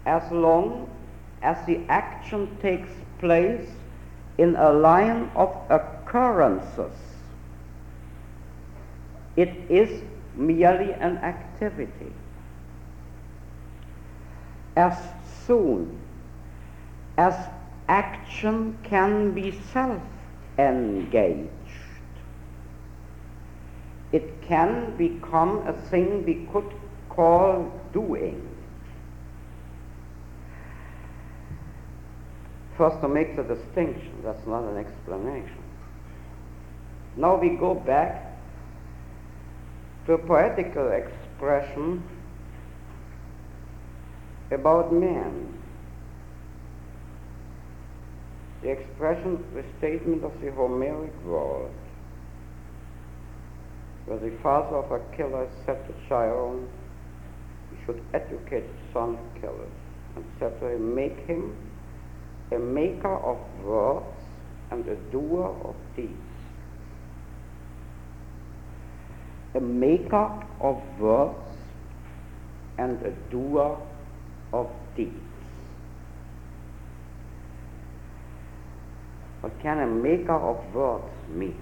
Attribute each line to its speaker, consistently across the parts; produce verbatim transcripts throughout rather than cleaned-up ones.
Speaker 1: as long as the action takes place in a line of occurrences. It is merely an activity. As soon as action can be self-engaged, it can become a thing we could call doing. First, to make the distinction, that's not an explanation. Now we go back to a poetical expression about man. The expression, the statement of the Homeric world, where the father of Achilles said to Chiron, he should educate his son Achilles, and said to him, make him a maker of words and a doer of deeds. A maker of words and a doer of deeds. What can a maker of words mean?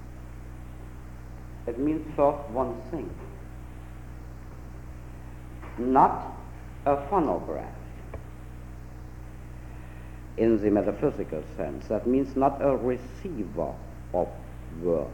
Speaker 1: It means first one thing. Not a phonograph in the metaphysical sense. That means not a receiver of words.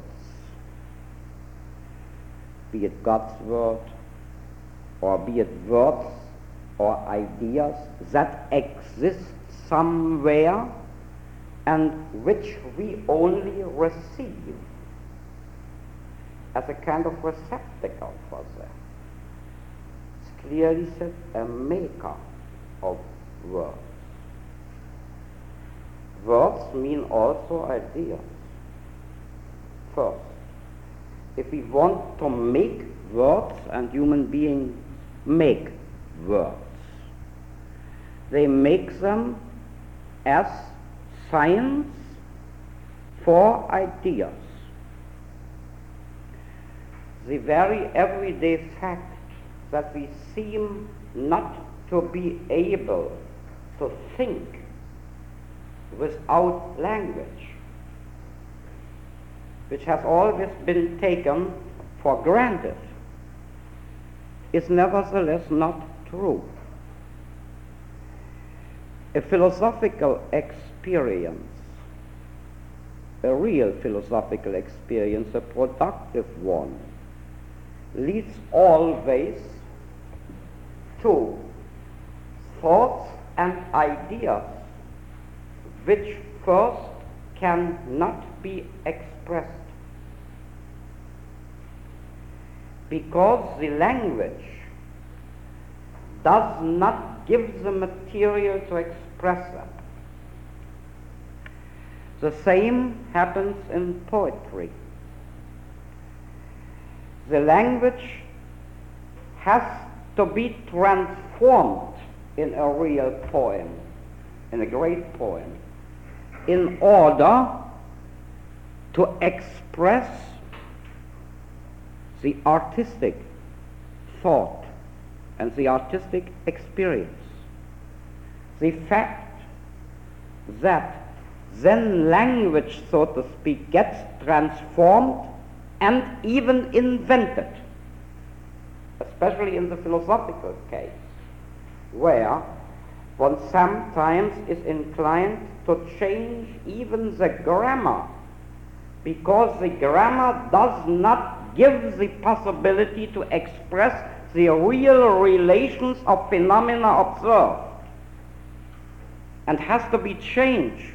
Speaker 1: Be it God's word, or be it words or ideas that exist somewhere and which we only receive as a kind of receptacle for them. It's clearly said, a maker of words. Words mean also ideas. First, if we want to make words, and human beings make words, they make them as science for ideas. The very everyday fact that we seem not to be able to think without language, which has always been taken for granted, is nevertheless not true. A philosophical experience, a real philosophical experience, a productive one, leads always to thoughts and ideas which first cannot be expressed, because the language does not give the material to express them. The same happens in poetry. The language has to be transformed in a real poem, in a great poem, in order to express the artistic thought and the artistic experience. The fact that then language, so to speak, gets transformed and even invented, especially in the philosophical case, where one sometimes is inclined to change even the grammar, because the grammar does not give the possibility to express the real relations of phenomena observed, and has to be changed.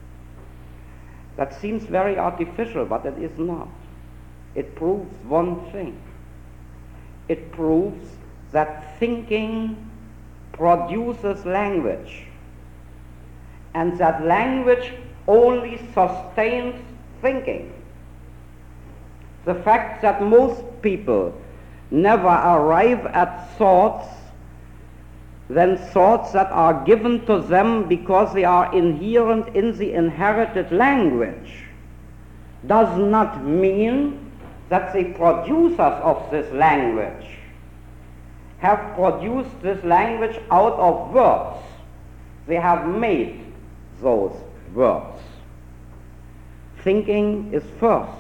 Speaker 1: That seems very artificial, but it is not. It proves one thing. It proves that thinking produces language, and that language only sustains thinking. The fact that most people never arrive at thoughts than thoughts that are given to them because they are inherent in the inherited language does not mean that the producers of this language have produced this language out of words. They have made those words. Thinking is first.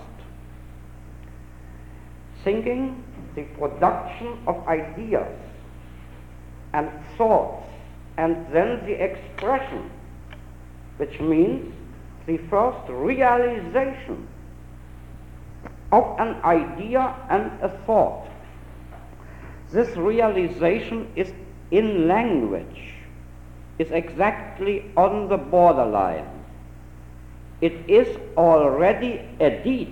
Speaker 1: Thinking, the production of ideas and thoughts, and then the expression, which means the first realization of an idea and a thought. This realization is in language, is exactly on the borderline. It is already a deed.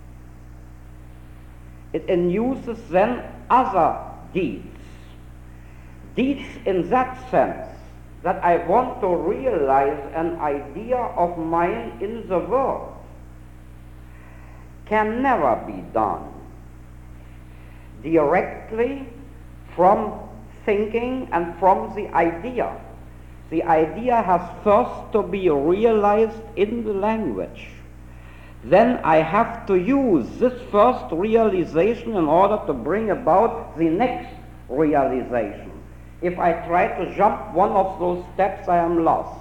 Speaker 1: It induces then other deeds. Deeds in that sense that I want to realize an idea of mine in the world can never be done directly from thinking and from the idea. The idea has first to be realized in the language. Then I have to use this first realization in order to bring about the next realization. If I try to jump one of those steps, I am lost.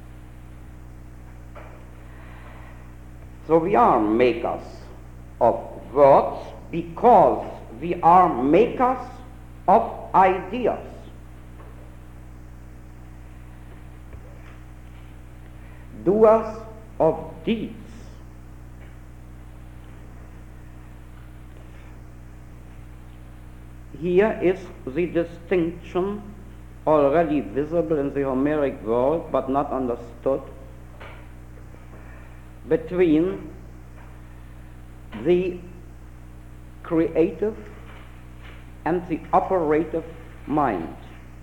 Speaker 1: So we are makers of words because we are makers of ideas. Doers of deeds. Here is the distinction already visible in the Homeric world but not understood between the creative and the operative mind.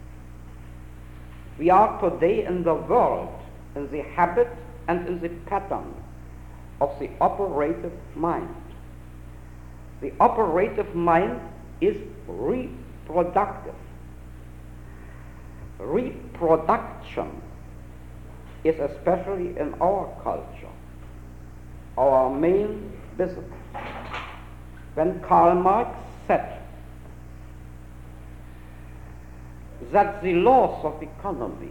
Speaker 1: We are today in the world, in the habit and in the pattern of the operative mind. The operative mind is reproductive. Reproduction is, especially in our culture, our main business. When Karl Marx said that the laws of economy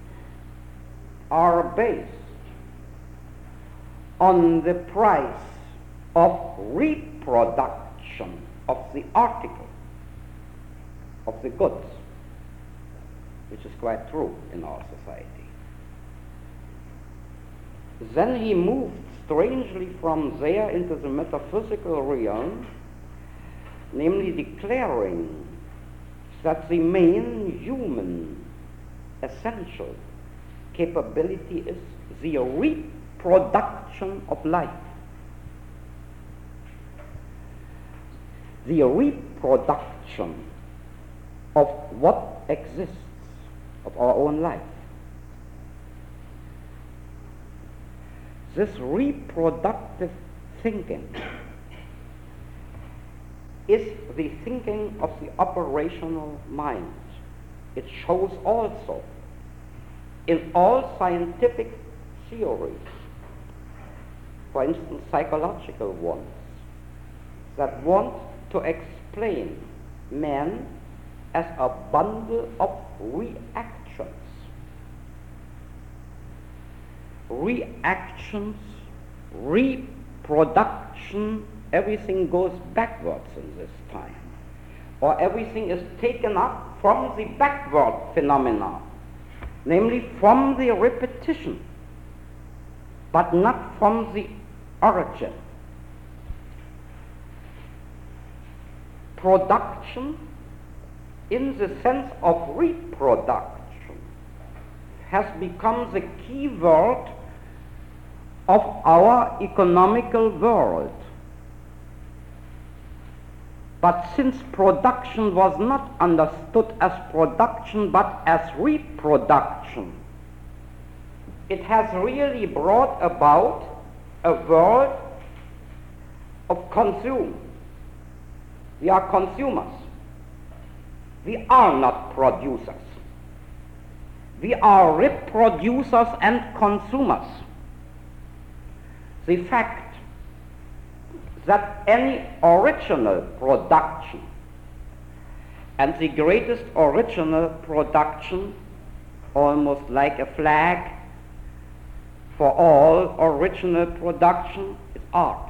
Speaker 1: are based on the price of reproduction of the article, of the goods, which is quite true in our society. Then he moved strangely from there into the metaphysical realm, namely declaring that the main human essential capability is the reproduction of life. The reproduction of what exists, of our own life. This reproductive thinking is the thinking of the operational mind. It shows also in all scientific theories, for instance psychological ones, that want to explain man as a bundle of reactions. Reactions, reproduction, everything goes backwards in this time. Or everything is taken up from the backward phenomena, namely from the repetition, but not from the origin. Production, in the sense of reproduction, has become the key word of our economical world. But since production was not understood as production but as reproduction, it has really brought about a world of consume. We are consumers. We are not producers. We are reproducers and consumers. The fact that any original production, And the greatest original production, almost like a flag for all original production, is art.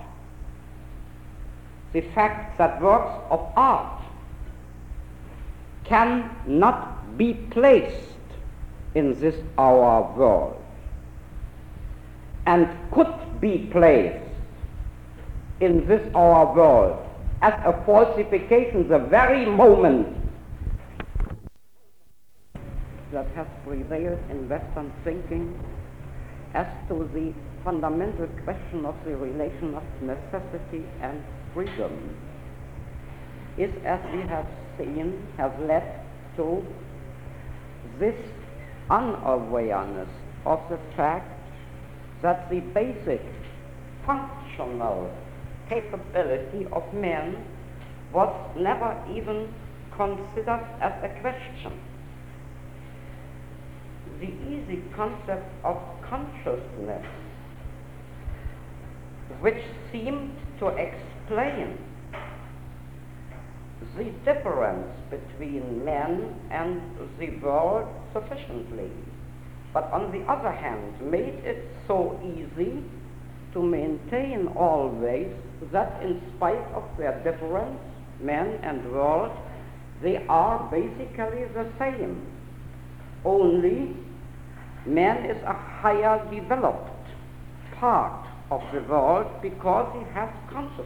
Speaker 1: The fact that works of art cannot be placed in this our world, and could be placed in this our world as a falsification the very moment that has prevailed in Western thinking as to the fundamental question of the relation of necessity and freedom is, as we have seen, has led to this unawareness of the fact that the basic functional capability of man was never even considered as a question. The easy concept of consciousness, which seemed to explain the difference between man and the world sufficiently, but on the other hand made it so easy to maintain always that in spite of their difference, man and world, they are basically the same. Only man is a higher developed part of the world because he has consciousness.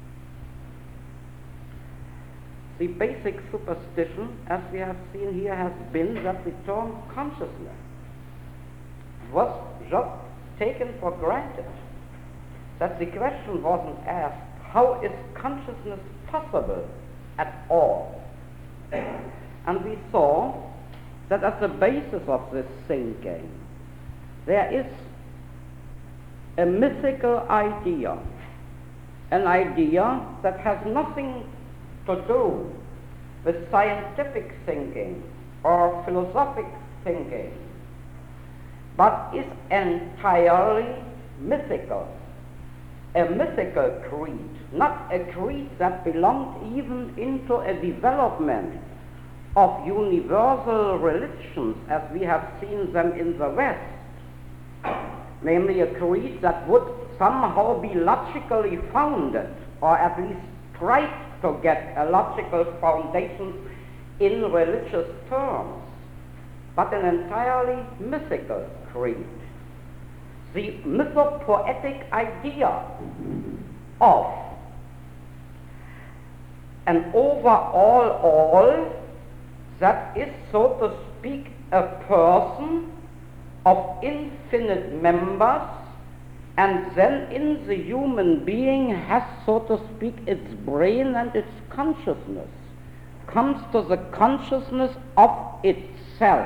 Speaker 1: The basic superstition, as we have seen here, has been that the term consciousness was just taken for granted, that the question wasn't asked, how is consciousness possible at all? And we saw that at the basis of this thinking there is a mythical idea, an idea that has nothing to do with scientific thinking or philosophic thinking, but is entirely mythical. A mythical creed, not a creed that belonged even into a development of universal religions as we have seen them in the West, namely a creed that would somehow be logically founded, or at least tried to get a logical foundation in religious terms, but an entirely mythical creed. The mythopoetic idea of an overall all that is, so to speak, a person of infinite members, and then in the human being has, so to speak, its brain and its consciousness, comes to the consciousness of itself.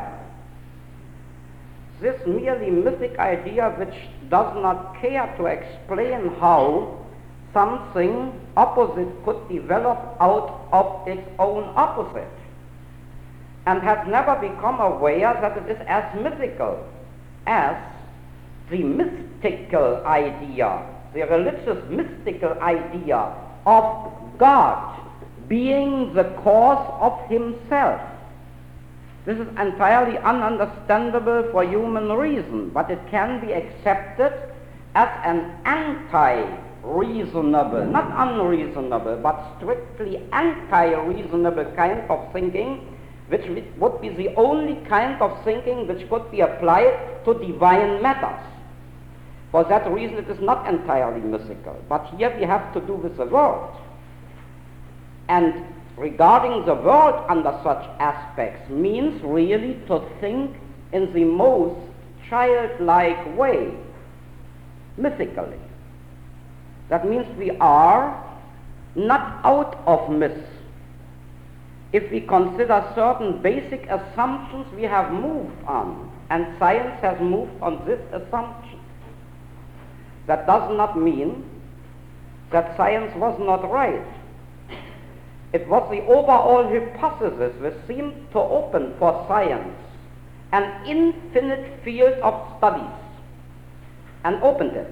Speaker 1: This merely mythic idea, which does not care to explain how something opposite could develop out of its own opposite, and has never become aware that it is as mythical as the mystical idea, the religious mystical idea of God being the cause of himself. This is entirely ununderstandable for human reason, but it can be accepted as an anti-reasonable, not unreasonable, but strictly anti-reasonable kind of thinking, which would be the only kind of thinking which could be applied to divine matters. For that reason it is not entirely mythical, but here we have to do with the world. And regarding the world under such aspects means really to think in the most childlike way, mythically. That means we are not out of myth. If we consider certain basic assumptions we have moved on, and science has moved on this assumption, that does not mean that science was not right. It was the overall hypothesis which seemed to open for science an infinite field of studies, and opened it.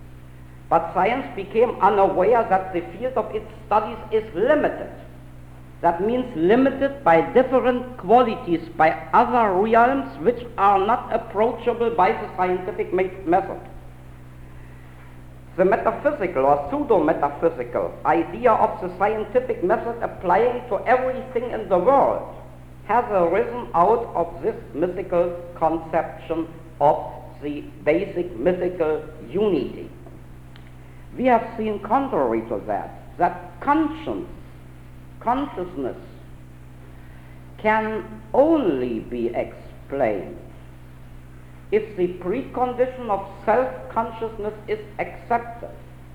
Speaker 1: But science became unaware that the field of its studies is limited, That means limited by different qualities, by other realms which are not approachable by the scientific method. The metaphysical or pseudo-metaphysical idea of the scientific method applying to everything in the world has arisen out of this mythical conception of the basic mythical unity. We have seen contrary to that, that conscience, consciousness can only be explained if the precondition of self-consciousness is accepted.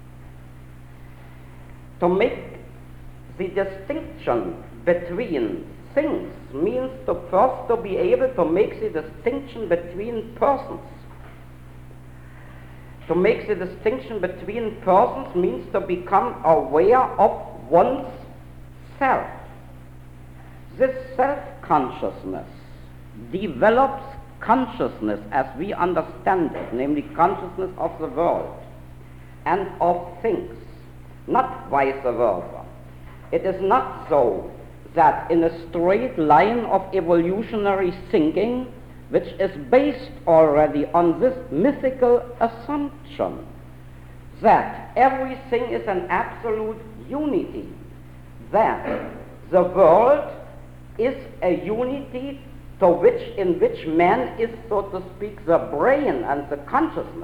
Speaker 1: To make the distinction between things means to first to be able to make the distinction between persons. To make the distinction between persons means to become aware of one's self. This self-consciousness develops consciousness as we understand it, namely consciousness of the world and of things, not vice versa. It is not so that in a straight line of evolutionary thinking, which is based already on this mythical assumption that everything is an absolute unity, that the world is a unity to which, in which man is, so to speak, the brain and the consciousness,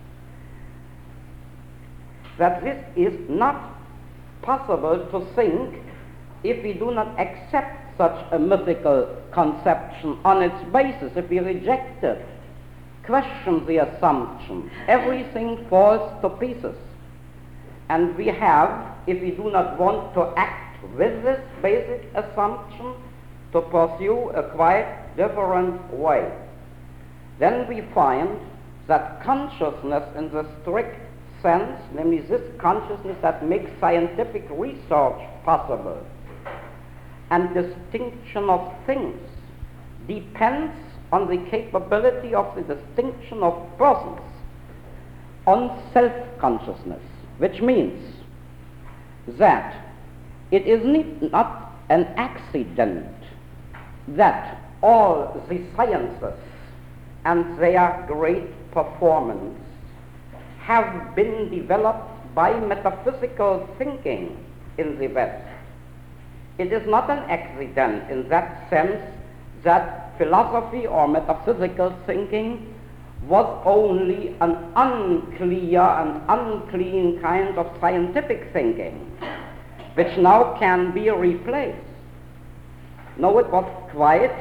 Speaker 1: that this is not possible to think if we do not accept such a mythical conception on its basis. If we reject it, question the assumption, everything falls to pieces. And we have, if we do not want to act with this basic assumption, to pursue a quite different way. Then we find that consciousness in the strict sense, namely this consciousness that makes scientific research possible and distinction of things, depends on the capability of the distinction of persons, on self-consciousness, which means that it is not an accident that all the sciences and their great performance have been developed by metaphysical thinking in the West. It is not an accident in that sense that philosophy or metaphysical thinking was only an unclear and unclean kind of scientific thinking, which now can be replaced. No, it was quite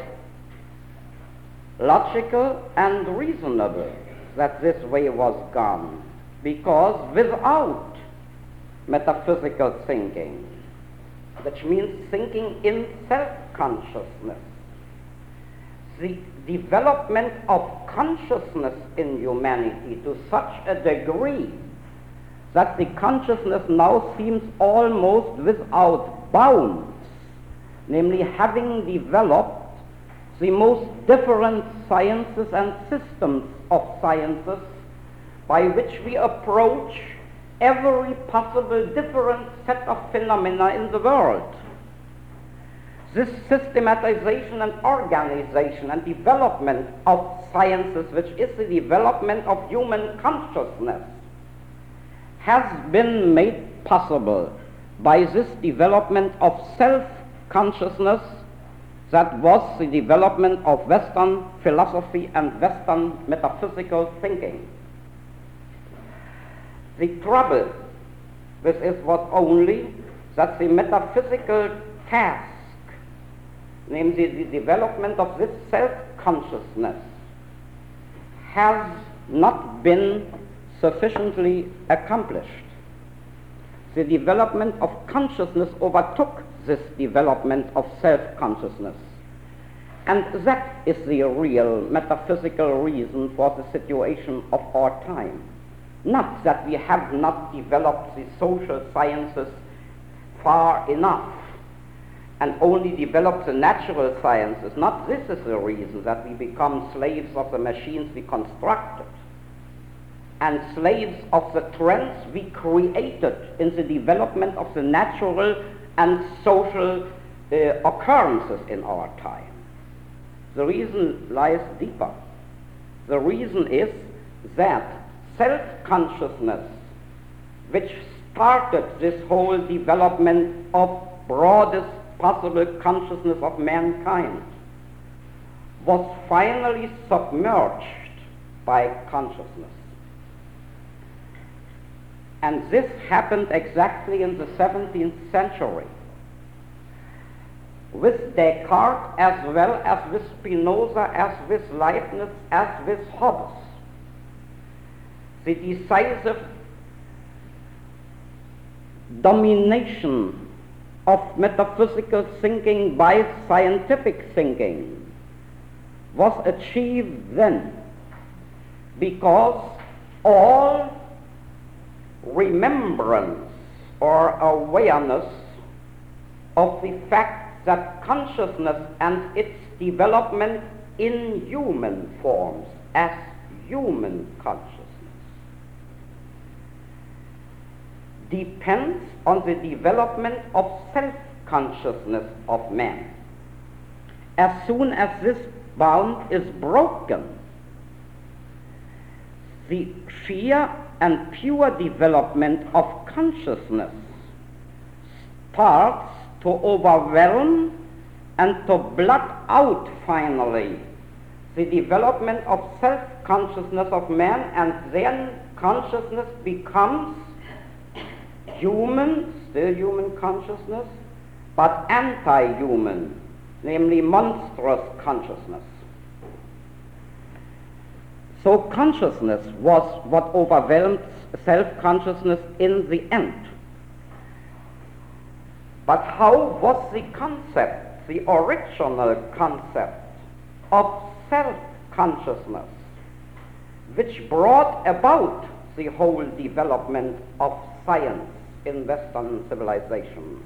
Speaker 1: logical and reasonable that this way was gone, because without metaphysical thinking, which means thinking in self-consciousness, the development of consciousness in humanity to such a degree that the consciousness now seems almost without bounds, namely having developed the most different sciences and systems of sciences by which we approach every possible different set of phenomena in the world. This systematization and organization and development of sciences, which is the development of human consciousness, has been made possible by this development of self-consciousness that was the development of Western philosophy and Western metaphysical thinking. The trouble with it was only that the metaphysical task, namely the development of this self-consciousness, has not been sufficiently accomplished. The development of consciousness overtook this development of self-consciousness. And that is the real metaphysical reason for the situation of our time. Not that we have not developed the social sciences far enough and only developed the natural sciences. Not this is the reason that we become slaves of the machines we constructed and slaves of the trends we created in the development of the natural and social uh, occurrences in our time. The reason lies deeper. The reason is that self-consciousness, which started this whole development of broadest possible consciousness of mankind, was finally submerged by consciousness. And this happened exactly in the seventeenth century, with Descartes as well as with Spinoza, as with Leibniz, as with Hobbes. The decisive domination of metaphysical thinking by scientific thinking was achieved then, because all remembrance or awareness of the fact that consciousness and its development in human forms as human consciousness depends on the development of self-consciousness of man. As soon as this bound is broken, the sheer and pure development of consciousness starts to overwhelm and to blot out finally the development of self-consciousness of man, and then consciousness becomes human, still human consciousness, but anti-human, namely monstrous consciousness. So consciousness was what overwhelmed self-consciousness in the end. But how was the concept, the original concept of self-consciousness, which brought about the whole development of science in Western civilization?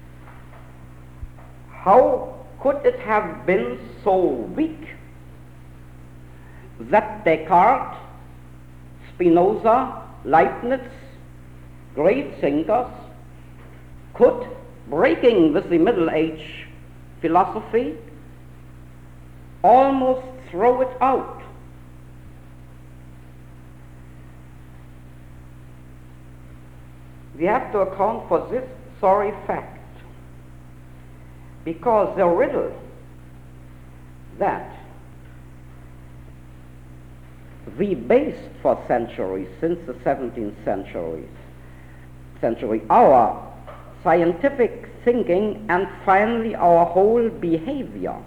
Speaker 1: How could it have been so weak that Descartes, Spinoza, Leibniz, great thinkers, could, breaking with the Middle Age philosophy, almost throw it out? We have to account for this sorry fact, because the riddle that we based for centuries, since the seventeenth century, century, our scientific thinking and finally our whole behavior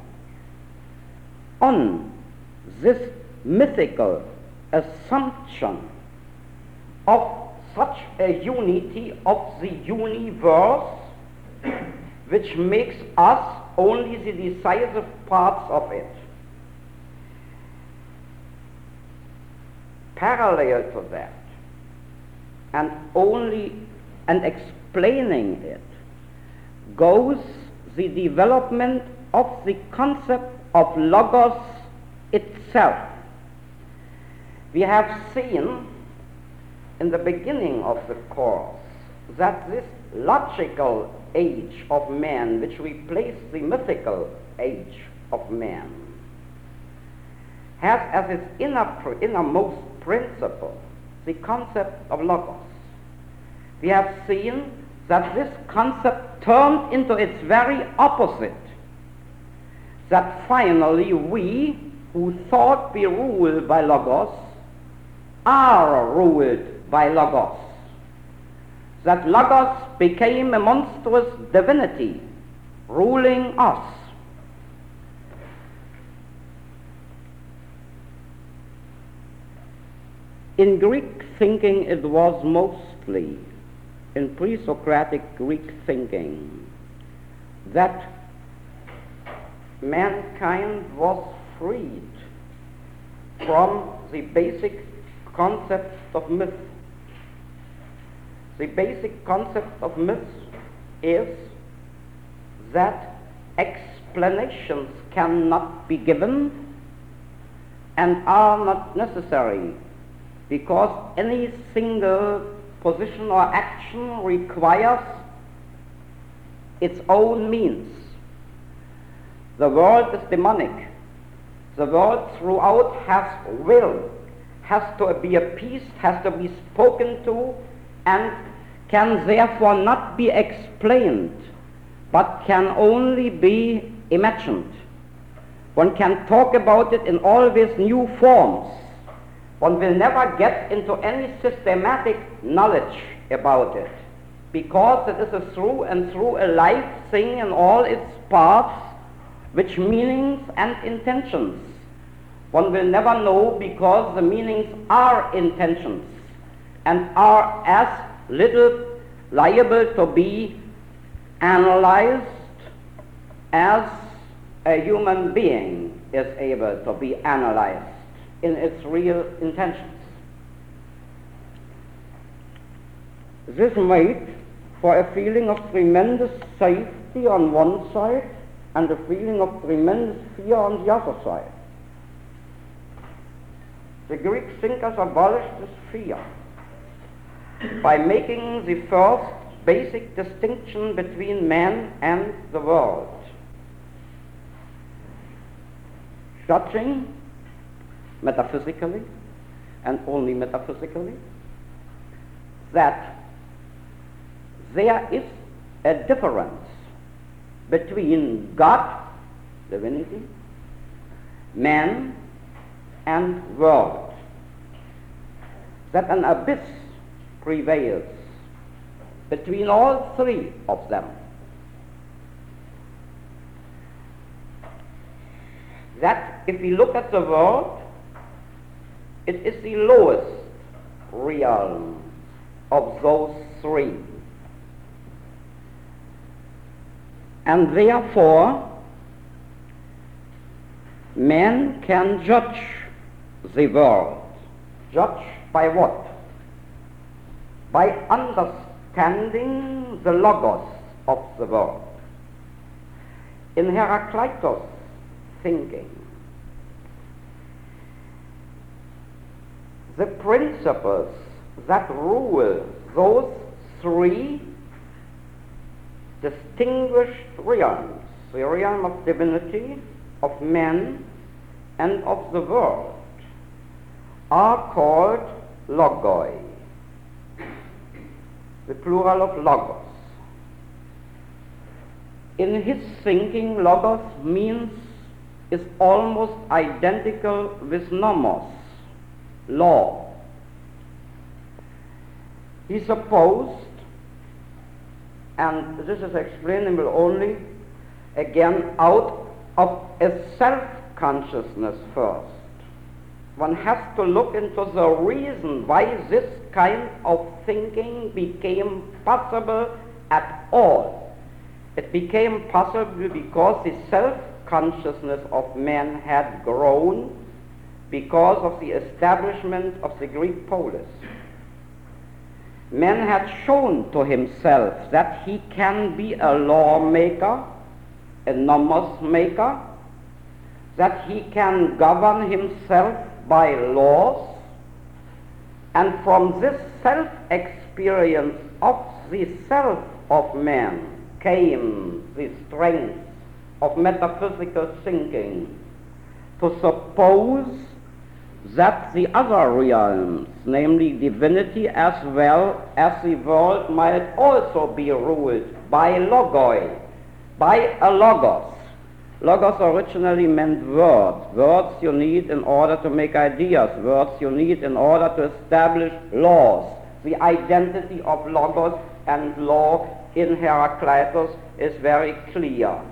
Speaker 1: on this mythical assumption of such a unity of the universe, which makes us only the decisive parts of it. Parallel to that, and only and explaining it, goes the development of the concept of logos itself. We have seen in the beginning of the course that this logical age of man, which replaced the mythical age of man, has as its inner, innermost principle the concept of logos. We have seen that this concept turned into its very opposite, that finally we, who thought we ruled by logos, are ruled by logos. That logos became a monstrous divinity ruling us. In Greek thinking, it was mostly, in pre-Socratic Greek thinking, that mankind was freed from the basic concept of myth. The basic concept of myth is that explanations cannot be given and are not necessary, because any single position or action requires its own means. The world is demonic. The world throughout has will, has to be appeased, has to be spoken to, and can therefore not be explained, but can only be imagined. One can talk about it in all these new forms. One will never get into any systematic knowledge about it, because it is a through and through a life thing in all its parts, which meanings and intentions. One will never know, because the meanings are intentions and are as little liable to be analyzed as a human being is able to be analyzed in its real intentions. This made for a feeling of tremendous safety on one side and a feeling of tremendous fear on the other side. The Greek thinkers abolished this fear by making the first basic distinction between man and the world, judging metaphysically and only metaphysically that there is a difference between God, divinity, man, and world, that an abyss prevails between all three of them, that if we look at the world, it is the lowest realm of those three, and therefore man can judge the world. Judge by what? By understanding the logos of the world. In Heraclitus' thinking, the principles that rule those three distinguished realms, the realm of divinity, of man, and of the world, are called logoi, the plural of logos. In his thinking, logos means, is almost identical with nomos, law. He supposed, and this is explainable only, again, out of a self-consciousness first. One has to look into the reason why this kind of thinking became possible at all. It became possible because the self-consciousness of man had grown because of the establishment of the Greek polis. Man had shown to himself that he can be a lawmaker, a nomos maker, that he can govern himself by laws, and from this self-experience of the self of man came the strength of metaphysical thinking to suppose that the other realms, namely divinity as well as the world, might also be ruled by logoi, by a logos. Logos originally meant words. Words you need in order to make ideas. Words you need in order to establish laws. The identity of logos and law in Heraclitus is very clear.